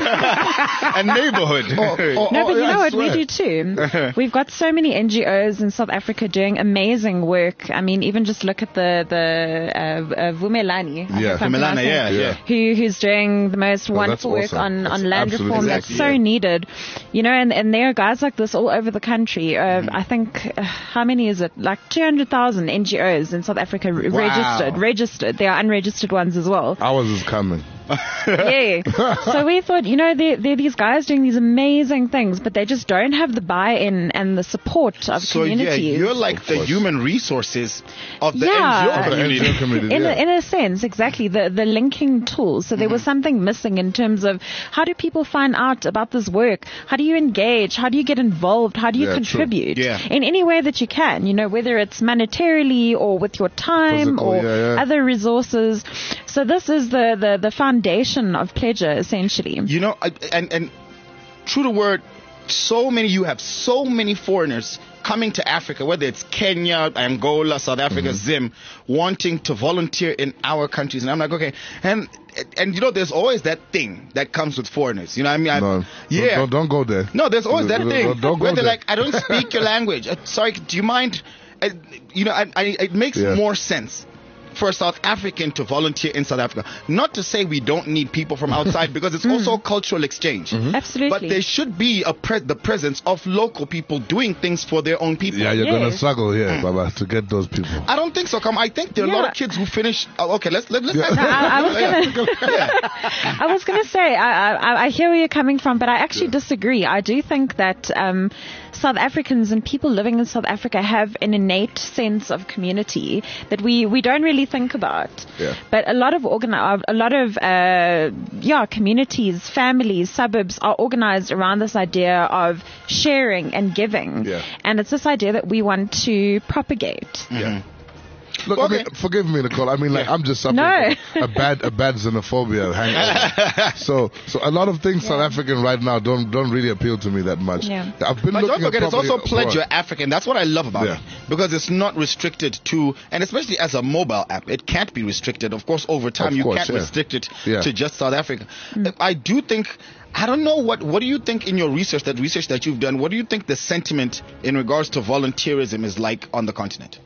And neighborhood. Oh, No, but you yeah, know I what? We swear. do too. We've got so many N G Os in South Africa doing amazing work. I mean, even just look at the the uh, uh, Vumelani. I Yeah. hope I'm Vumelana, pronouncing yeah, it, yeah. Who who's doing the most Oh, wonderful that's work awesome. on, That's on land absolutely reform exactly, that's so yeah. needed. You know, and, and there are guys like this all over the country. Uh, I think uh, how many is it? Like two hundred thousand N G Os in South Africa re- Wow. registered. Registered. There are unregistered ones as well. Ours is coming. Yeah. So we thought, you know, there there are these guys doing these amazing things, but they just don't have the buy-in and the support of So yeah, communities. you're like the human resources of the Yeah. N G O community. N G O community, in, yeah. a, in a sense, exactly, the, the linking tool. So there was something missing in terms of how do people find out about this work? How do you engage? How do you get involved? How do you Yeah, true. contribute? Yeah. In any way that you can, you know, whether it's monetarily or with your time Physical, or yeah, yeah. other resources. So this is the, the, the foundation of Pleasure, essentially. You know, I, and and true to word, so many you have so many foreigners coming to Africa, whether it's Kenya, Angola, South Africa, Zim, wanting to volunteer in our countries, and I'm like, okay, and and you know, there's always that thing that comes with foreigners. You know, what I mean, I, No, yeah, don't, don't go there. no, there's always that Don't- thing don't- don't where go they're there. like, I don't speak your language. Uh, sorry, do you mind? Uh, you know, I, I, it makes Yeah. more sense for a South African to volunteer in South Africa. Not to say we don't need people from outside, because it's also a cultural exchange. Absolutely. But there should be a pre- the presence of local people doing things for their own people. Yeah, you're gonna Yes. struggle here, Baba, to get those people. I don't think so. Come, I think there are a lot Yeah. of kids who finish. Oh, okay, let's let, let's. Yeah. not- I, I was gonna, yeah. I was gonna say, I, I, I hear where you're coming from, but I actually disagree. I do think that um, South Africans and people living in South Africa have an innate sense of community that we, we don't really think about. Yeah. But a lot of organi- a lot of uh, yeah communities, families, suburbs are organized around this idea of sharing and giving, Yeah. and it's this idea that we want to propagate. Yeah. Look, I mean, Okay. forgive me, Nicole. I mean, like, I'm just suffering No. from a bad, a bad xenophobia hangover. so, so a lot of things South African right now don't don't really appeal to me that much. Yeah. I've been But looking don't forget, at it's also property- Pledge Your African. That's what I love about Yeah. it, because it's not restricted to, and especially as a mobile app, it can't be restricted. Of course, over time, Of you course, can't yeah. restrict it Yeah. to just South Africa. I do think. I don't know what. What do you think in your research, that research that you've done? What do you think the sentiment in regards to volunteerism is like on the continent?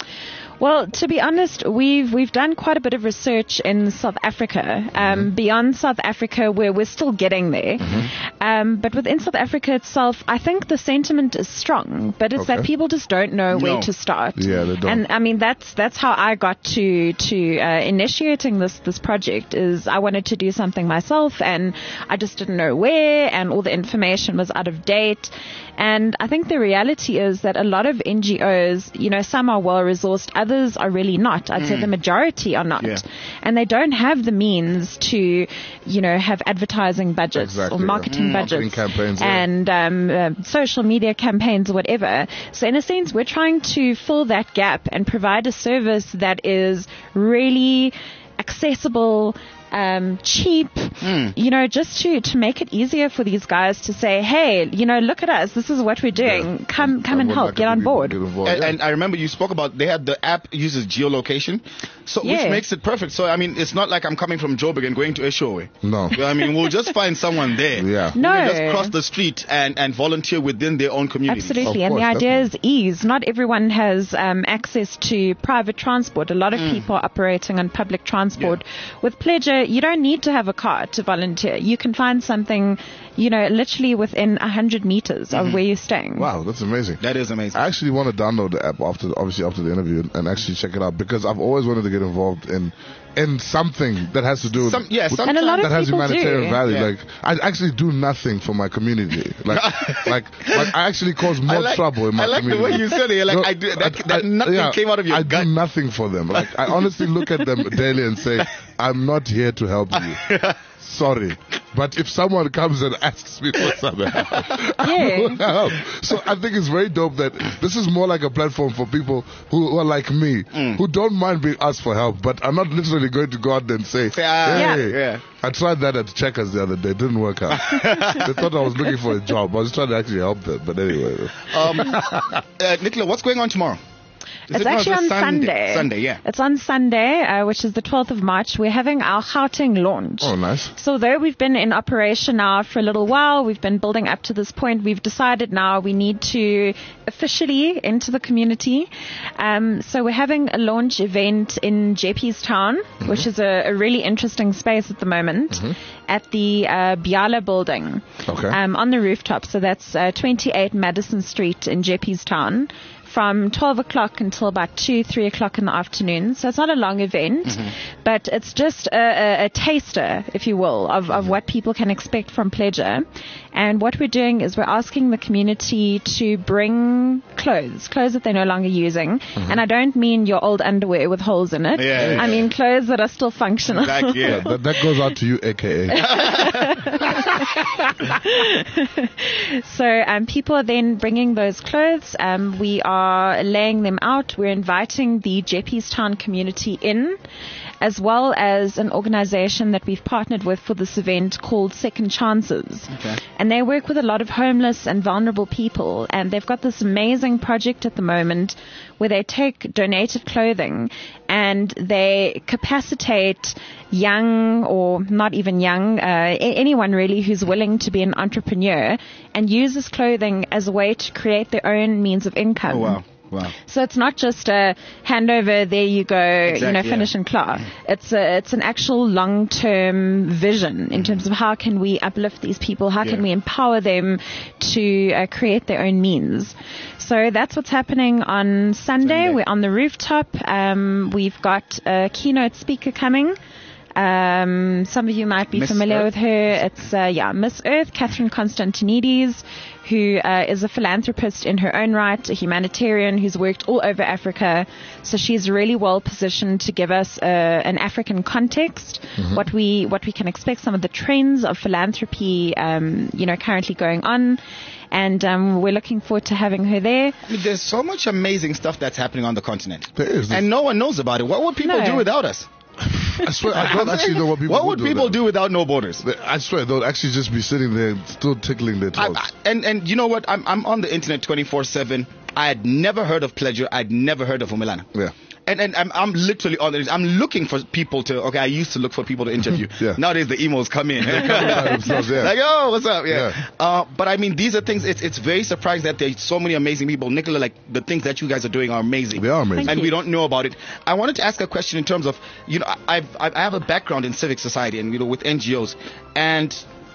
Well, to be honest, we've we've done quite a bit of research in South Africa. Um, Mm-hmm. Beyond South Africa, where we're still getting there. Um, but within South Africa itself, I think the sentiment is strong, but it's that Okay. people just don't know where No. to start. Yeah, they don't. And I mean, that's that's how I got to to uh, initiating this this project. Is I wanted to do something myself, and I just didn't know where, and all the information was out of date. And I think the reality is that a lot of N G Os, you know, some are well resourced, others are really not. I'd say the majority are not. Yeah. And they don't have the means to, you know, have advertising budgets Exactly, or yeah. marketing Mm. budgets Marketing campaigns, yeah. and um, uh, social media campaigns or whatever. So in a sense, we're trying to fill that gap and provide a service that is really accessible, um, cheap, you know, just to, to make it easier for these guys to say, hey, you know, look at us. This is what we're doing. Yeah. Come, come I and would help. like Get to on be- board. get involved, And, yeah. and I remember you spoke about they had the app uses geolocation, so which Yeah. makes it perfect. So I mean, it's not like I'm coming from Joburg and going to Eshowe. No. I mean, we'll just find someone there. Yeah. Who No. can just cross the street and, and volunteer within their own community. Absolutely, Of and the course, idea is ease. Not everyone has um, access to private transport. A lot of people are operating on public transport. With Pleasure, you don't need to have a car to volunteer. You can find something, you know, literally within a hundred meters of where you're staying. Wow, that's amazing. That is amazing. I actually want to download the app after, obviously after the interview, and actually check it out, because I've always wanted to get involved in in something that has to do with, Some, yeah, with- some, And a lot of that has people humanitarian do. value. Yeah. Like, I actually do nothing for my community. Like, like, like I actually cause more I like, trouble in my I like community. the way you said it. Like No, I do, that, I- that I- nothing yeah, came out of your I gut. do nothing for them. Like, I honestly look at them daily and say, I'm not here to help you. Sorry. But if someone comes and asks me for some help, I Yeah. will help. So I think it's very dope that this is more like a platform for people who, who are like me, who don't mind being asked for help, but are not literally going to go out there and say, Yeah. hey, Yeah. I tried that at Checkers the other day. It didn't work out. They thought I was looking for a job. I was trying to actually help them. But anyway. Um, uh, Nicola, what's going on tomorrow? Is It's it- no, actually it's on Sunday. Sunday. Sunday, yeah. It's on Sunday, uh, which is the twelfth of March. We're having our Gauteng launch. Oh, nice. So though we've been in operation now for a little while, we've been building up to this point, we've decided now we need to officially enter the community. Um, so we're having a launch event in J P's Town, Mm-hmm. which is a, a really interesting space at the moment, at the uh, Biala building. Okay. Um, on the rooftop. So that's uh, twenty-eight Madison Street in J P's Town, from twelve o'clock until about two, three o'clock in the afternoon. So it's not a long event, but it's just a, a, a taster, if you will, of, of what people can expect from Pleasure. And what we're doing is we're asking the community to bring clothes, clothes that they're no longer using. And I don't mean your old underwear with holes in it. Yeah, yeah, I mean clothes that are still functional. Exactly, yeah. That, that goes out to you, A K A. So um, people are then bringing those clothes. Um, we are laying them out. We're inviting the Jeppies Town community in, as well as an organization that we've partnered with for this event called Second Chances. Okay. And they work with a lot of homeless and vulnerable people. And they've got this amazing project at the moment where they take donated clothing and they capacitate young or not even young, uh, a- anyone really who's willing to be an entrepreneur and use this clothing as a way to create their own means of income. Oh, wow. Wow. So it's not just a handover, there you go, you Exactly, know, yeah. finish and claw. It's a, it's an actual long-term vision in terms of how can we uplift these people, how Yeah. can we empower them to uh, create their own means. So that's what's happening on Sunday. Sunday. We're on the rooftop. Um, we've got a keynote speaker coming. Um, some of you might be Miss familiar Earth? with her. It's, uh, yeah, Miss Earth, Catherine Constantinides, who uh, is a philanthropist in her own right, a humanitarian who's worked all over Africa. So she's really well positioned to give us uh, an African context, what we what we can expect, some of the trends of philanthropy, um, you know, currently going on. And um, we're looking forward to having her there. I mean, there's so much amazing stuff that's happening on the continent. There is. And no one knows about it. What would people No. do without us? I swear, I don't actually know what people What would do people now. do without No Borders? They- I swear, they'll actually just be sitting there still tickling their I, toes. I, and and you know what? I'm I'm on the internet twenty-four seven. I had never heard of Pleasure. I'd never heard of Umelana. Yeah. And and I'm I'm literally on it. I'm looking for people to. Okay, I used to look for people to interview. Yeah. Nowadays the emails come in. by themselves, yeah. Like, oh, what's up? Yeah. Yeah. Uh, but I mean, these are things. It's it's very surprising that there's so many amazing people. Nicola, like the things that you guys are doing are amazing. They are amazing. And Thank we you. don't know about it. I wanted to ask a question in terms of, you know, I've I have a background in civic society and you know with N G Os, and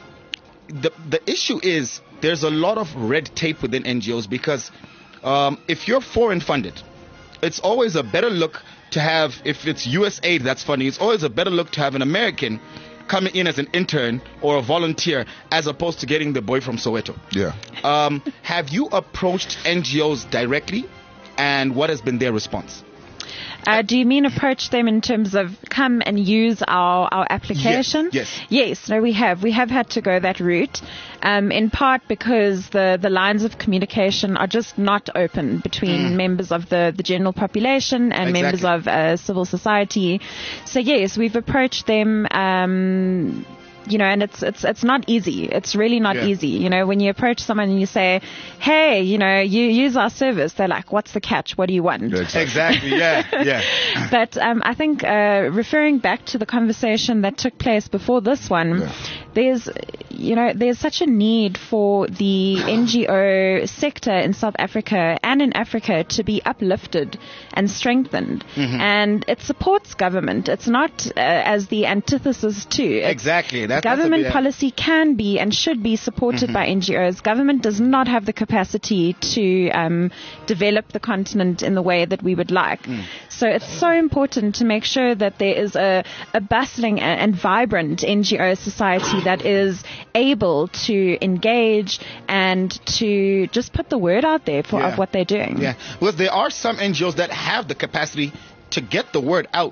the the issue is there's a lot of red tape within N G Os because um, if you're foreign funded, it's always a better look to have, if it's U S aid that's funding, it's always a better look to have an American coming in as an intern or a volunteer as opposed to getting the boy from Soweto. Yeah. Um, have you approached N G Os directly, and what has been their response? Uh, do you mean approach them in terms of come and use our, our application? Yes, yes. Yes, no, we have. We have had to go that route, um, in part because the, the lines of communication are just not open between members of the, the general population and Exactly. members of uh, civil society. So yes, we've approached them. Um, you know, and it's it's it's not easy. It's really not Yeah. easy. You know, when you approach someone and you say, "Hey, you know, you use our service," they're like, "What's the catch? What do you want?" Yeah, exactly. Exactly. Yeah. Yeah. But um, I think uh, referring back to the conversation that took place before this one, Yeah. there's, you know, there's such a need for the N G O sector in South Africa and in Africa to be uplifted and strengthened. And it supports government. It's not uh, as the antithesis to. It's- Exactly. That, that's a Government bit- policy can be and should be supported by N G Os. Government does not have the capacity to um, develop the continent in the way that we would like. So it's so important to make sure that there is a, a bustling and, and vibrant N G O society that is able to engage and to just put the word out there for Yeah. of what they're doing. Yeah, because there are some N G Os that have the capacity to get the word out,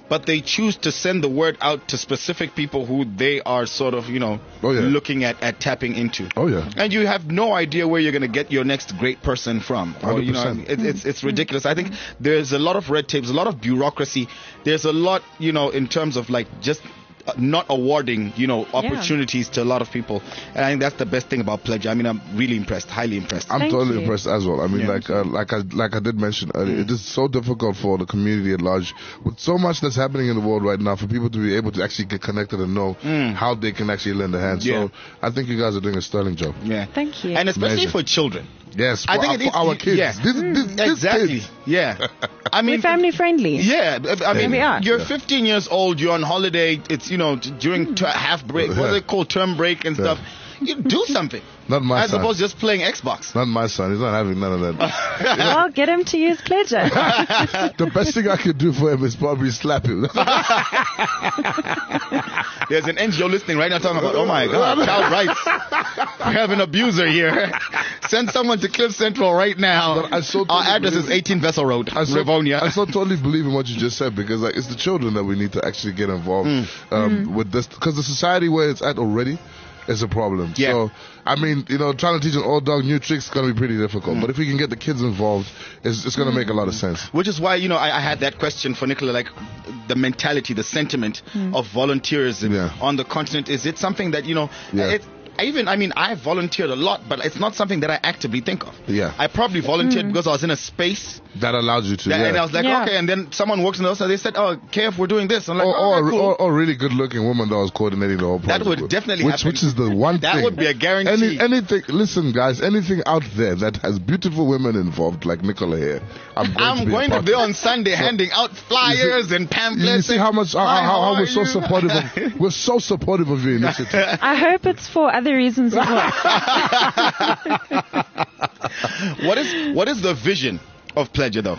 but they choose to send the word out to specific people who they are sort of, you know, Oh, yeah. looking at, at tapping into. Oh, yeah. And you have no idea where you're going to get your next great person from. Or, you know, one hundred percent. it, it's it's ridiculous. I think there's a lot of red tape, there's a lot of bureaucracy. There's a lot, you know, in terms of like just uh, not awarding, you know, opportunities to a lot of people. And I think that's the best thing about Pledge. I mean, I'm really impressed, highly impressed. I'm Thank totally you. impressed as well. I mean, Yeah. like, uh, like I, like I did mention earlier, it is so difficult for the community at large, with so much that's happening in the world right now, for people to be able to actually get connected and know how they can actually lend a hand. Yeah. So I think you guys are doing a sterling job. Yeah. Thank you. And especially Amazing. for children. Yes, for, I think our, it is- for our kids. yeah. This, this, this Exactly. kids. Yeah. I mean, We're family friendly. yeah, I mean, we are. you're Yeah. fifteen years old, you're on holiday, it's, you know, t- during t- half break, what Yeah. do they call term break and Yeah. stuff. You do something. Not my As son. opposed to just playing Xbox. Not my son. He's not having none of that. Well, get him to use Pledger. The best thing I could do for him is probably slap him. There's an N G O listening right now talking about, oh my God, child rights. We have an abuser here. Send someone to Cliff Central right now. But I so Our totally address is believe- eighteen Vessel Road, I so, Rivonia. I so totally believe in what you just said, because like it's the children that we need to actually get involved Mm. um, with this, because the society where it's at already is a problem. Yeah. So I mean, you know, trying to teach an old dog new tricks is going to be pretty Mm. difficult. But if we can get the kids involved, it's, it's going to make a lot of sense. Which is why, you know, I, I had that question for Nicola, like the mentality, the sentiment of volunteerism Yeah. on the continent. Is it something that, you know, Yeah. it, I even, I mean, I volunteered a lot, but it's not something that I actively think of. Yeah. I probably volunteered because I was in a space That allows you to. that, yeah. and I was like, Yeah. okay, and then someone walks in the house and they said, oh, K F, we're doing this. I'm like, or, oh, or, okay, cool. or, or really good looking woman that was coordinating the whole That project. would with. definitely which, happen. Which is the one That thing. would be a guarantee. Any, anything, listen guys, anything out there that has beautiful women involved, like Nicola here, I'm going to I'm be going a to part be of it. on Sunday handing out flyers and You, pamphlets. you see how much, how, Hi, how, how how we're are so you? supportive of, we're so supportive of your initiative. I hope it's for other reasons as well. What is what is the vision of Pledger, though?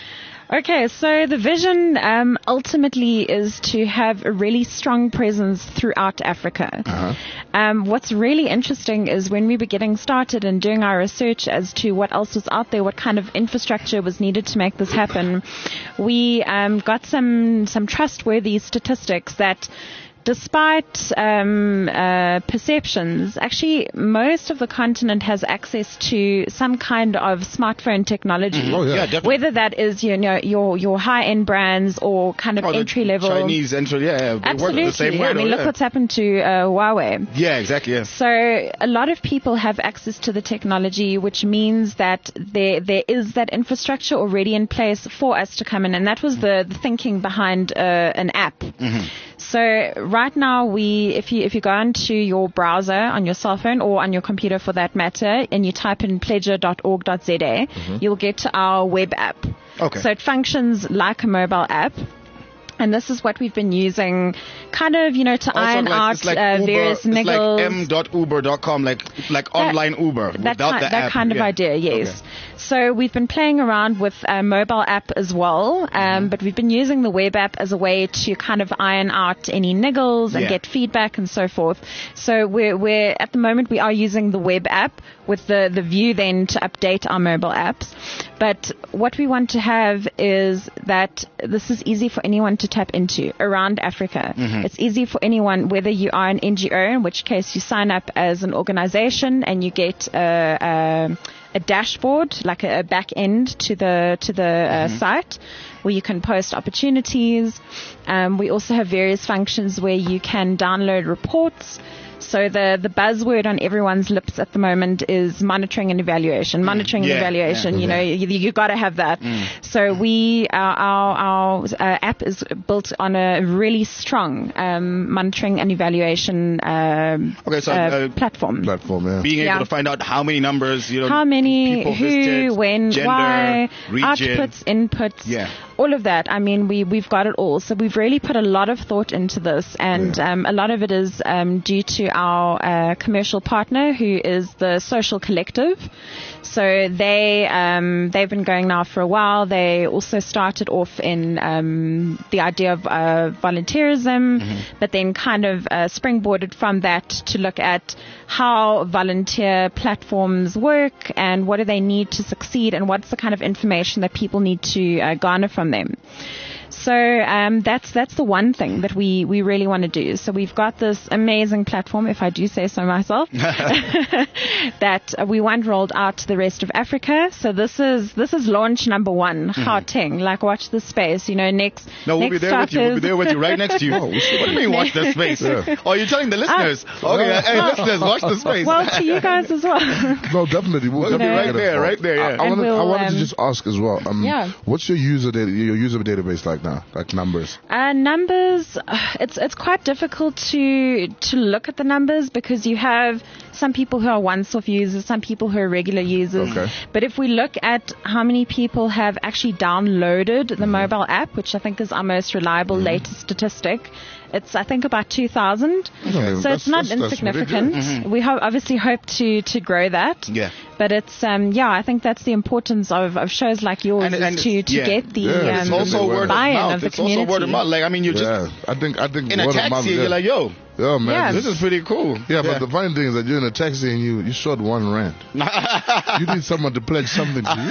Okay, so the vision um, ultimately is to have a really strong presence throughout Africa. Uh-huh. Um, what's really interesting is when we were getting started and doing our research as to what else was out there, what kind of infrastructure was needed to make this happen, we um, got some some trustworthy statistics that despite um, uh, perceptions, actually most of the continent has access to some kind of smartphone technology. Oh, yeah. Yeah, definitely. Whether that is, you know, your your high end brands or kind of Oh, the entry level. Chinese entry, yeah, yeah. They work Absolutely. the same way, I mean, though, look yeah. what's happened to uh, Huawei. Yeah, exactly. Yeah. So a lot of people have access to the technology, which means that there there is that infrastructure already in place for us to come in, and that was the, the thinking behind uh, an app. Mm-hmm. So right now, we if you if you go onto your browser on your cell phone or on your computer for that matter, and you type in pledger dot org dot z a, Mm-hmm. you'll get to our web app. Okay. So it functions like a mobile app. And this is what we've been using, kind of, you know, to Also, iron like, out it's like uh, Uber, various it's niggles. like m dot uber dot com, like like online Uber That, without kind, the that app. kind of Yeah. idea, yes. Okay. So we've been playing around with a mobile app as well, um, Mm-hmm. but we've been using the web app as a way to kind of iron out any niggles and Yeah. get feedback and so forth. So we're, we're at the moment we are using the web app with the, the view then to update our mobile apps. But what we want to have is that this is easy for anyone to tap into around Africa. Mm-hmm. It's easy for anyone, whether you are an N G O, in which case you sign up as an organization and you get a, a, a dashboard, like a, a back end to the to the uh, site, where you can post opportunities. Um, we also have various functions where you can download reports. So the, the buzzword on everyone's lips at the moment is monitoring and evaluation. Monitoring Yeah, and evaluation, yeah. you know, you, you got to have that. So we, our, our, our uh, app is built on a really strong um, monitoring and evaluation um, Okay, so, uh, uh, platform. Platform, yeah. Being able Yeah. to find out how many numbers, you know, How many, people who, visited, when, gender, why, region. outputs, inputs, Yeah. all of that. I mean, we, we've got it all. So we've really put a lot of thought into this, and Yeah. um, a lot of it is um, due to our uh, commercial partner, who is the Social Collective. So they um, they've been going now for a while. They also started off in um, the idea of uh, volunteerism, but then kind of uh, springboarded from that to look at how volunteer platforms work and what do they need to succeed and what's the kind of information that people need to uh, garner from them. So um, that's that's the one thing that we, we really want to do. So we've got this amazing platform, if I do say so myself, that uh, we want rolled out to the rest of Africa. So this is this is launch number one, mm-hmm. Gauteng. Like, watch the space. You know, next. No, we'll next be there with you. We'll be there with you, right next to you. Oh, what do you mean, watch the space? Yeah. Oh, you're telling the listeners? Uh, okay, uh, hey, uh, listeners, watch the space. Well, to you guys as well. No, definitely. We'll, we'll be definitely right there, right there. Yeah. I, I wanted, we'll, I wanted um, to just ask as well. Um, yeah. What's your user data, your user database like now? Like numbers? Uh, numbers. Uh, it's it's quite difficult to to look at the numbers because you have some people who are once-off users, some people who are regular users. Okay. But if we look at how many people have actually downloaded the mm-hmm. mobile app, which I think is our most reliable mm-hmm. latest statistic, it's I think about two thousand. Okay. So it's not that's, insignificant. That's mm-hmm. We ho- obviously hope to to grow that. Yeah. But it's um yeah, I think that's the importance of, of shows like yours and, is and to, to yeah. get the Yeah, It's um, also word of buy-in mouth. of the It's community. also word of mouth. Like, I mean, you're just yeah. I think I think in a word of taxi, mouth, you're yeah. like, yo. Yeah, man. Yeah. This is pretty cool. Yeah, but the funny thing is that you're in a taxi and you, you short one rand. You need someone to pledge something to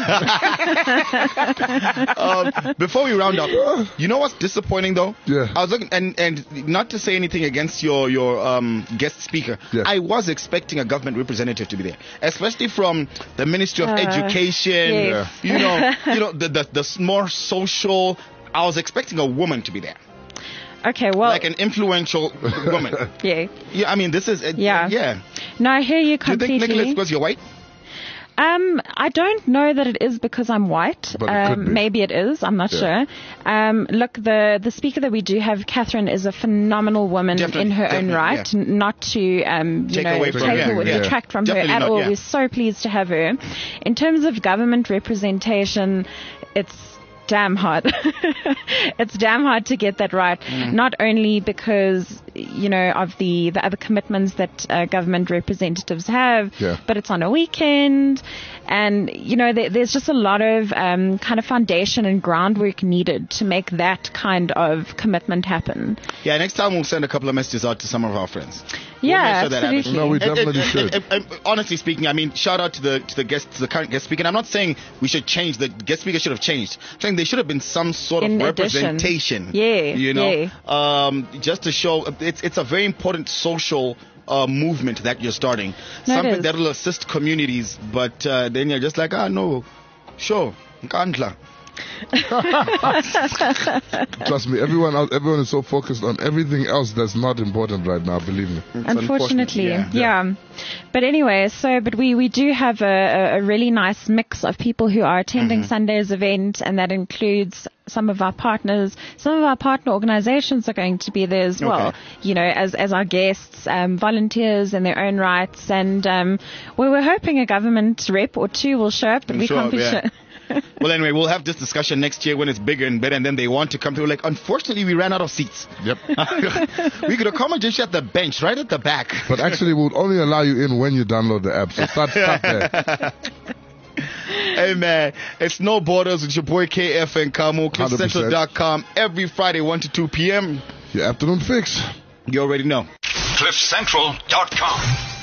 you. um, before we round up, you know what's disappointing though? Yeah. I was looking, and, and not to say anything against your your um, guest speaker, yeah. I was expecting a government representative to be there, especially from the Ministry of Uh, Education. yes. You know, you know the, the the more social. I was expecting a woman to be there. Okay, well, Like an influential woman. yeah. Yeah, I mean, this is, uh, Yeah. yeah. No, I hear you Do you completely. think, Nicholas, because you're white? Um, I don't know that it is because I'm white. But it could um, be. Maybe it is. I'm not Yeah. sure. Um, look, the the speaker that we do have, Catherine, is a phenomenal woman Definitely, in her own definitely, right. yeah. N- Not to um, you Take know away take from her, away, yeah. detract from Definitely her at not, all. yeah. We're so pleased to have her. In terms of government representation, it's damn hard. It's damn hard to get that right. Mm. Not only because, you know, of the, the other commitments that uh, government representatives have, Yeah. but it's on a weekend. And, you know, there, there's just a lot of um, kind of foundation and groundwork needed to make that kind of commitment happen. Yeah, next time we'll send a couple of messages out to some of our friends. Yeah, We'll make sure that happens. absolutely. No, we And- and- definitely and- should. and- and honestly speaking, I mean, shout out to the to the guest, to the current guest speaker. And I'm not saying we should change. The guest speaker should have changed. I'm saying there should have been some sort of In addition. representation. Yeah, you know, yeah. um, just to show it's it's a very important social. Uh, movement that you're starting, No, it something is. that will assist communities, but uh, then you're just like, ah, no, sure, nkandla. Trust me, everyone else, everyone is so focused on everything else that's not important right now. Believe me. It's Unfortunately, unfortunate, yeah. But anyway, so but we, we do have a, a really nice mix of people who are attending Mm-hmm. Sunday's event, and that includes some of our partners. Some of our partner organizations are going to be there as well. Okay. You know, as as our guests, um, volunteers in their own rights, and um, we were hoping a government rep or two will show up, but I'm we sure, can't be yeah. sure. Well, anyway, we'll have this discussion next year when it's bigger and better, and then they want to come through. Like, unfortunately, we ran out of seats. Yep. We could accommodate you at the bench, right at the back. But actually, we'll only allow you in when you download the app. So start, start there. Hey, man, it's No Borders with your boy K F and Kamo, cliff one hundred percent. central dot com, every Friday, one to two p.m. Your afternoon fix. You already know. cliff central dot com